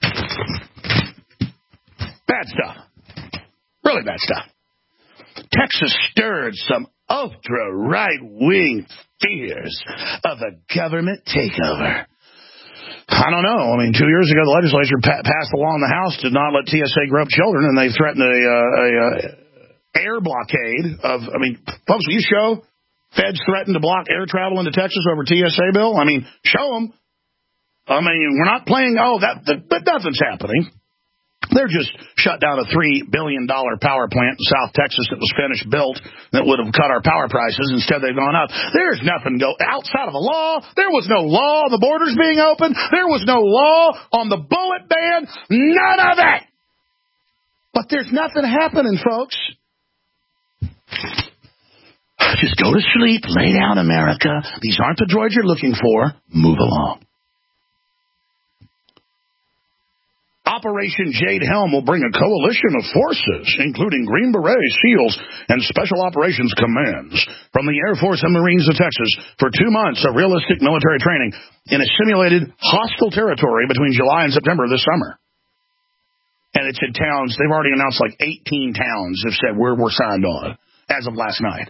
Bad stuff. Really bad stuff. Texas stirred some ultra-right-wing fears of a government takeover. I don't know. 2 years ago, the legislature passed a law in the House to not let TSA grow up children, and they threatened a air blockade of, folks, will you show feds threatened to block air travel into Texas over TSA bill? Show them. We're not playing, but nothing's happening. They're just shut down a $3 billion power plant in South Texas that was finished built that would have cut our power prices. Instead, they've gone up. There's nothing outside of a law. There was no law on the borders being open. There was no law on the bullet ban. None of it. But there's nothing happening, folks. Just go to sleep. Lay down, America. These aren't the droids you're looking for. Move along. Operation Jade Helm will bring a coalition of forces, including Green Berets, SEALs, and Special Operations Commands from the Air Force and Marines of Texas for 2 months of realistic military training in a simulated hostile territory between July and September this summer. And it's in towns. They've already announced 18 towns have said we're signed on as of last night.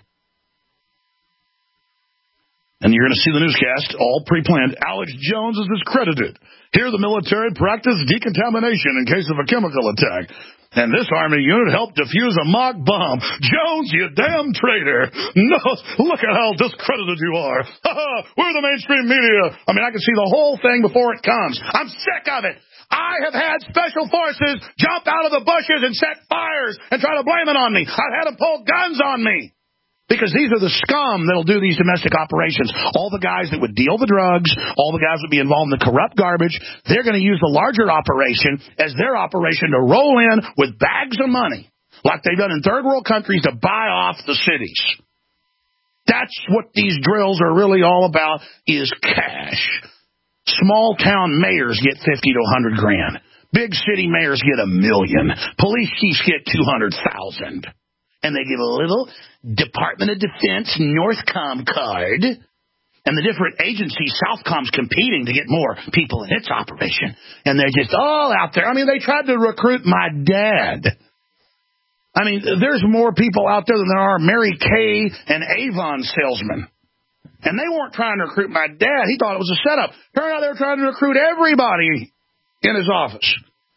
And you're going to see the newscast, all pre-planned. Alex Jones is discredited. Here the military practiced decontamination in case of a chemical attack. And this Army unit helped defuse a mock bomb. Jones, you damn traitor. No, look at how discredited you are. We're the mainstream media. I can see the whole thing before it comes. I'm sick of it. I have had special forces jump out of the bushes and set fires and try to blame it on me. I've had them pull guns on me. Because these are the scum that'll do these domestic operations. All the guys that would deal the drugs, all the guys that would be involved in the corrupt garbage, they're going to use the larger operation as their operation to roll in with bags of money, like they've done in third world countries to buy off the cities. That's what these drills are really all about, is cash. Small town mayors get 50 to 100 grand. Big city mayors get $1 million. Police chiefs get 200,000. And they give a little Department of Defense Northcom card. And the different agencies, Southcom's competing to get more people in its operation. And they're just all out there. They tried to recruit my dad. There's more people out there than there are Mary Kay and Avon salesmen. And they weren't trying to recruit my dad. He thought it was a setup. Turned out they were trying to recruit everybody in his office.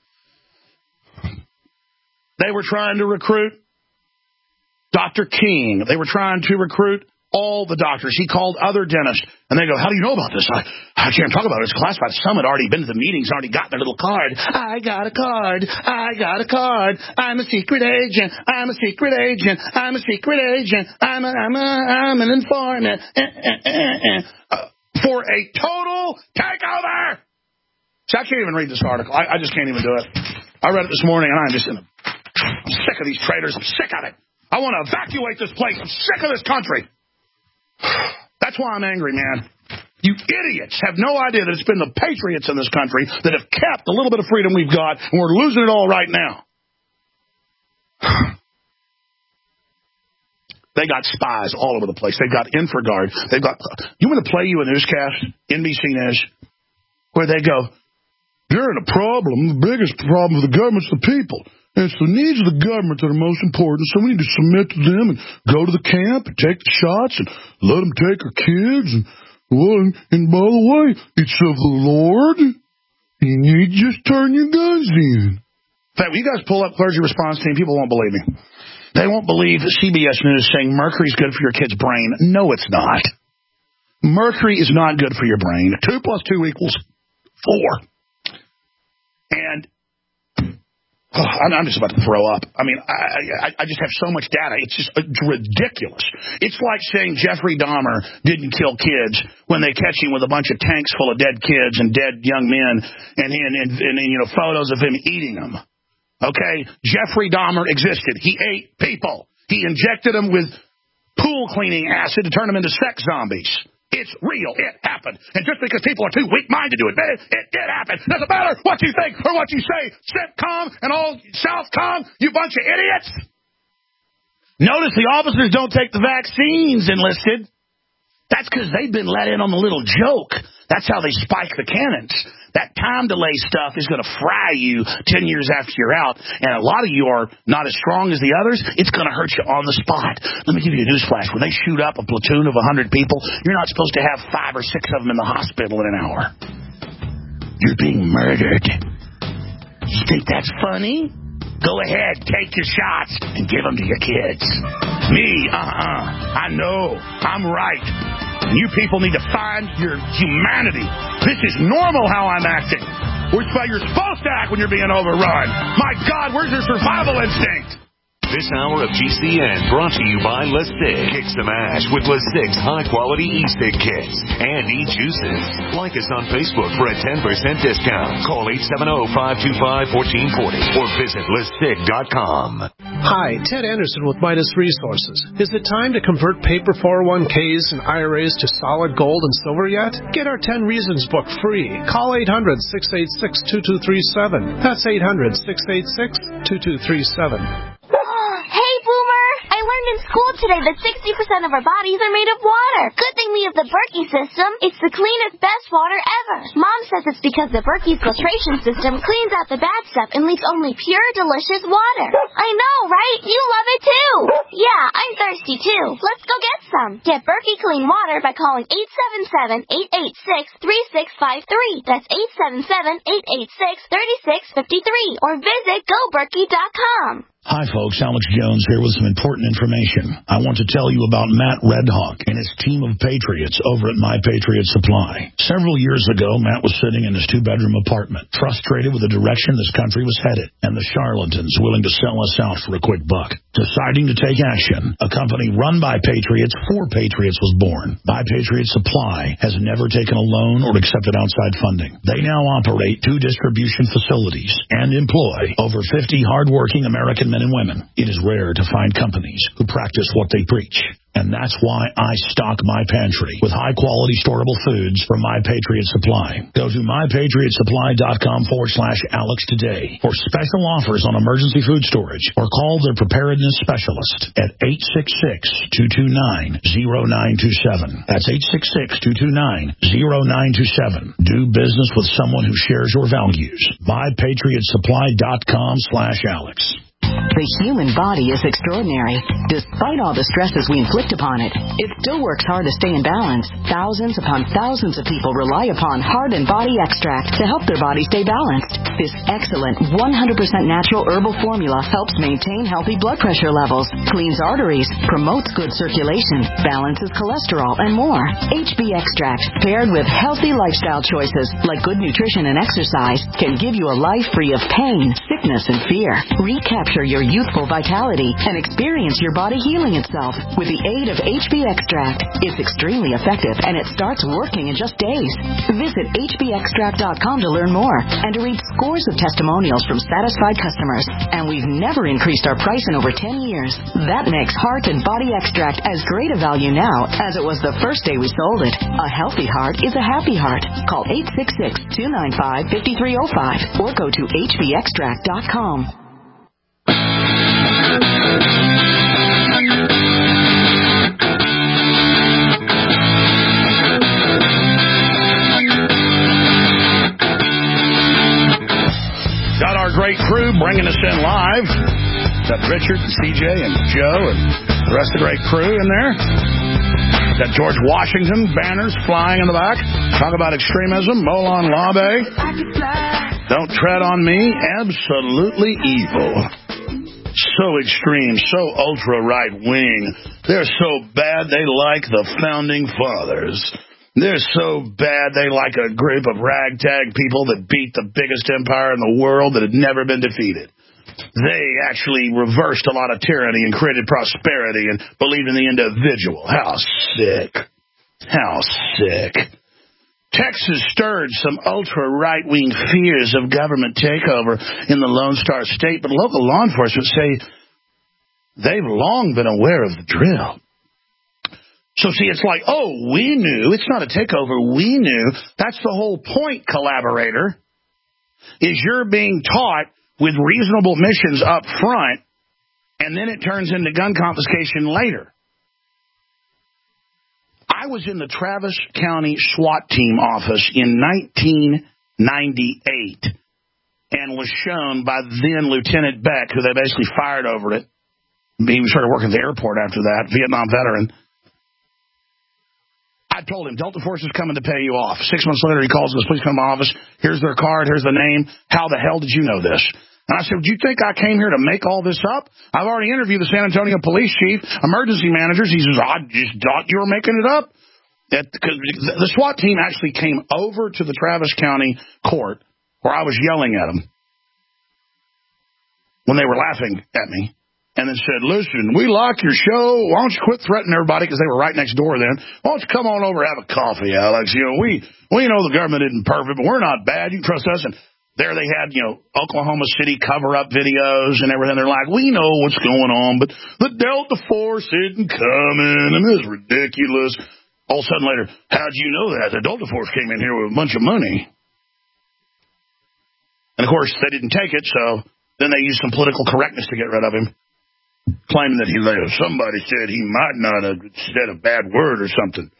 They were trying to recruit Dr. King. They were trying to recruit all the doctors. He called other dentists, and they go, how do you know about this? I can't talk about it. It's classified. Some had already been to the meetings, already got their little card. I got a card. I got a card. I'm a secret agent. I'm a secret agent. I'm a secret agent. I'm an informant. For a total takeover. See, I can't even read this article. I just can't even do it. I read it this morning, and I'm sick of these traitors. I'm sick of it. I want to evacuate this place. I'm sick of this country. That's why I'm angry, man. You idiots have no idea that it's been the patriots in this country that have kept the little bit of freedom we've got, and we're losing it all right now. They got spies all over the place. They've got InfraGard. You want to play you a newscast, NBC News, where they go, you're in a problem. The biggest problem of the government's the people. It's the needs of the government that are most important, so we need to submit to them and go to the camp and take the shots and let them take our kids. And by the way, it's of the Lord. You need to just turn your guns in. In fact, when you guys pull up clergy response team, people won't believe me. They won't believe CBS News saying mercury's good for your kid's brain. No, it's not. Mercury is not good for your brain. 2 + 2 = 4. And I'm just about to throw up. I mean, I just have so much data. It's just ridiculous. It's like saying Jeffrey Dahmer didn't kill kids when they catch him with a bunch of tanks full of dead kids and dead young men and photos of him eating them. Okay? Jeffrey Dahmer existed. He ate people. He injected them with pool cleaning acid to turn them into sex zombies. It's real. It happened. And just because people are too weak-minded to admit it, it did happen. Doesn't matter what you think or what you say. CENTCOM and all Southcom, you bunch of idiots. Notice the officers don't take the vaccines enlisted. That's because they've been let in on the little joke. That's how they spike the cannons. That time delay stuff is going to fry you 10 years after you're out. And a lot of you are not as strong as the others. It's going to hurt you on the spot. Let me give you a newsflash. When they shoot up a platoon of 100 people, you're not supposed to have 5 or 6 of them in the hospital in an hour. You're being murdered. You think that's funny? Go ahead, take your shots and give them to your kids. Me, I know. I'm right. You people need to find your humanity. This is normal how I'm acting. Which is how you're supposed to act when you're being overrun. My God, where's your survival instinct? This hour of GCN brought to you by Lustig. Kick some ass with Lustig's high-quality e-cig kits and e-juices. Like us on Facebook for a 10% discount. Call 870-525-1440 or visit Lustig.com. Hi, Ted Anderson with Midas Resources. Is it time to convert paper 401ks and IRAs to solid gold and silver yet? Get our 10 Reasons book free. Call 800-686-2237. That's 800-686-2237. Hey, Boomer! I learned in school today that 60% of our bodies are made of water. Good thing we have the Berkey system. It's the cleanest, best water ever. Mom says it's because the Berkey filtration system cleans out the bad stuff and leaves only pure, delicious water. I know, right? You love it too. Yeah, I'm thirsty too. Let's go get some. Get Berkey clean water by calling 877-886-3653. That's 877-886-3653. Or visit GoBerkey.com. Hi, folks. Alex Jones here with some important information. I want to tell you about Matt Redhawk and his team of patriots over at My Patriot Supply. Several years ago, Matt was sitting in his 2-bedroom apartment, frustrated with the direction this country was headed and the charlatans willing to sell us out for a quick buck. Deciding to take action, a company run by patriots for patriots was born. My Patriot Supply has never taken a loan or accepted outside funding. They now operate 2 distribution facilities and employ over 50 hardworking American men and women. It is rare to find companies who practice what they preach. And that's why I stock my pantry with high-quality storable foods from My Patriot Supply. Go to mypatriotsupply.com/Alex today for special offers on emergency food storage or call their preparedness specialist at 866-229-0927. That's 866-229-0927. Do business with someone who shares your values. mypatriotsupply.com/Alex. The human body is extraordinary. Despite all the stresses we inflict upon it, it still works hard to stay in balance. Thousands upon thousands of people rely upon Heart and Body Extract to help their body stay balanced. This excellent 100% natural herbal formula helps maintain healthy blood pressure levels, cleans arteries, promotes good circulation, balances cholesterol, and more. HB Extract, paired with healthy lifestyle choices like good nutrition and exercise, can give you a life free of pain, sickness, and fear. Recapture your youthful vitality and experience your body healing itself with the aid of HB Extract. It's extremely effective and it starts working in just days. Visit hbextract.com to learn more and to read scores of testimonials from satisfied customers. And we've never increased our price in over 10 years. That makes Heart and Body Extract as great a value now as it was the first day we sold it. A healthy heart is a happy heart. Call 866-295-5305 or go to hbextract.com. Got our great crew crew bringing us in live. Got Richard, and CJ, and Joe, and the rest of the great crew in there. Got George Washington banners flying in the back. Talk about extremism. Molon Labe. Don't tread on me. Absolutely evil. So extreme, so ultra right wing. They're so bad they like the founding fathers. They're so bad they like a group of ragtag people that beat the biggest empire in the world that had never been defeated. They actually reversed a lot of tyranny and created prosperity and believed in the individual. How sick. How sick. Texas stirred some ultra-right-wing fears of government takeover in the Lone Star State, but local law enforcement say they've long been aware of the drill. So, see, it's like, oh, we knew. It's not a takeover. We knew. That's the whole point, collaborator, is you're being taught with reasonable missions up front, and then it turns into gun confiscation later. I was in the Travis County SWAT team office in 1998 and was shown by then Lieutenant Beck, who they basically fired over it. He started working at the airport after that, Vietnam veteran. I told him, Delta Force is coming to pay you off. 6 months later, he calls us, please come to my office. Here's their card. Here's the name. How the hell did you know this? And I said, do you think I came here to make all this up? I've already interviewed the San Antonio police chief, emergency managers. He says, I just thought you were making it up. The SWAT team actually came over to the Travis County court where I was yelling at them when they were laughing at me. And then said, listen, we like your show. Why don't you quit threatening everybody? Because they were right next door then. Why don't you come on over and have a coffee, Alex? You know, we know the government isn't perfect, but we're not bad. You can trust us. And there they had, Oklahoma City cover-up videos and everything. They're like, we know what's going on, but the Delta Force isn't coming, and it's ridiculous. All of a sudden later, how'd you know that? The Delta Force came in here with a bunch of money. And, of course, they didn't take it, so then they used some political correctness to get rid of him, claiming that somebody said he might not have said a bad word or something.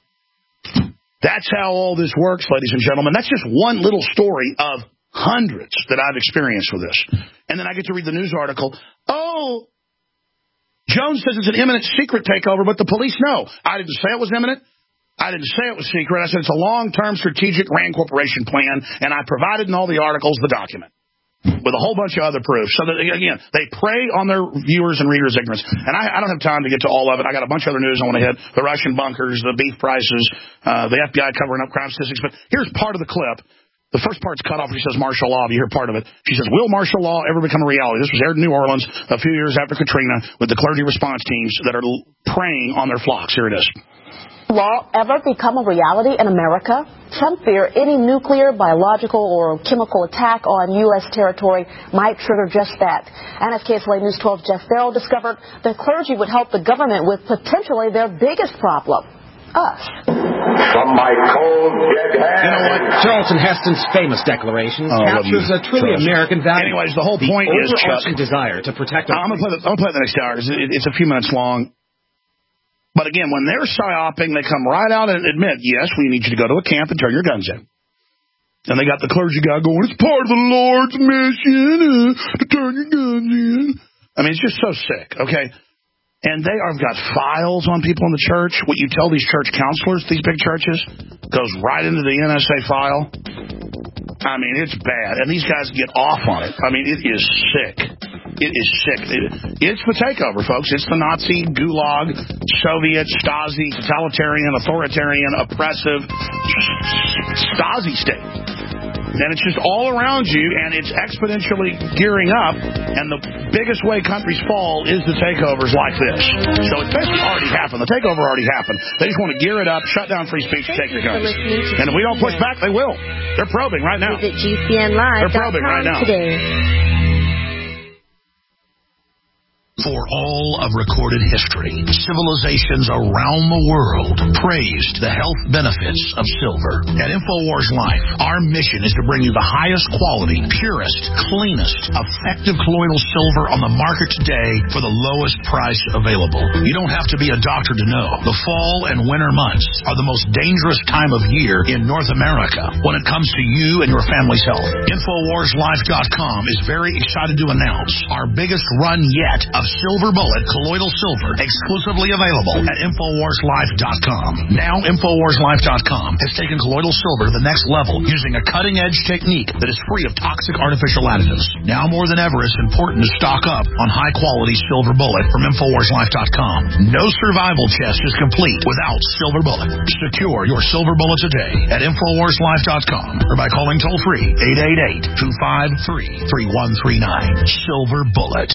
That's how all this works, ladies and gentlemen. That's just one little story of hundreds that I've experienced with this. And then I get to read the news article. Oh, Jones says it's an imminent secret takeover, but the police know. I didn't say it was imminent. I didn't say it was secret. I said it's a long-term strategic RAND Corporation plan, and I provided in all the articles the document with a whole bunch of other proofs. So that, again, they prey on their viewers and readers' ignorance. And I don't have time to get to all of it. I got a bunch of other news I want to hit. The Russian bunkers, the beef prices, the FBI covering up crime statistics. But here's part of the clip. The first part's cut off. She says martial law. You hear part of it. She says, will martial law ever become a reality? This was aired in New Orleans a few years after Katrina with the clergy response teams that are preying on their flocks. Here it is. Law ever become a reality in America? Trump fear any nuclear, biological, or chemical attack on U.S. territory might trigger just that. And as KSLA News 12 Jeff Farrell discovered, the clergy would help the government with potentially their biggest problem, us. From my cold, dead hand. You know what? Charlton Heston's famous declaration captures a truly American value. Anyways, the whole point is, Chuck, desire to protect our... I'm going to play the next hour because it's a few minutes long. But again, when they're psyoping, they come right out and admit, yes, we need you to go to a camp and turn your guns in. And they got the clergy guy going, it's part of the Lord's mission to turn your guns in. I mean, it's just so sick, okay? And they have got files on people in the church. What you tell these church counselors, these big churches, goes right into the NSA file. I mean, it's bad. And these guys get off on it. I mean, it is sick. It is sick. It's the takeover, folks. It's the Nazi, Gulag, Soviet, Stasi, totalitarian, authoritarian, oppressive Stasi state. And it's just all around you, and it's exponentially gearing up, and the biggest way countries fall is the takeovers like this. So it's basically already happened. The takeover already happened. They just want to gear it up, shut down free speech, take your guns. And if we don't push back, they will. They're probing right now. Visit GCNlive.com They're probing right now. Today. For all of recorded history, civilizations around the world praised the health benefits of silver. At InfoWars Life, our mission is to bring you the highest quality, purest, cleanest, effective colloidal silver on the market today for the lowest price available. You don't have to be a doctor to know. The fall and winter months are the most dangerous time of year in North America when it comes to you and your family's health. InfoWarsLife.com is very excited to announce our biggest run yet of Silver Bullet colloidal silver, exclusively available at InfoWarsLife.com. Now InfoWarsLife.com has taken colloidal silver to the next level using a cutting-edge technique that is free of toxic artificial additives. Now more than ever, it's important to stock up on high-quality Silver Bullet from InfoWarsLife.com. No survival chest is complete without Silver Bullet. Secure your Silver Bullet today at InfoWarsLife.com or by calling toll-free 888-253-3139. Silver Bullet.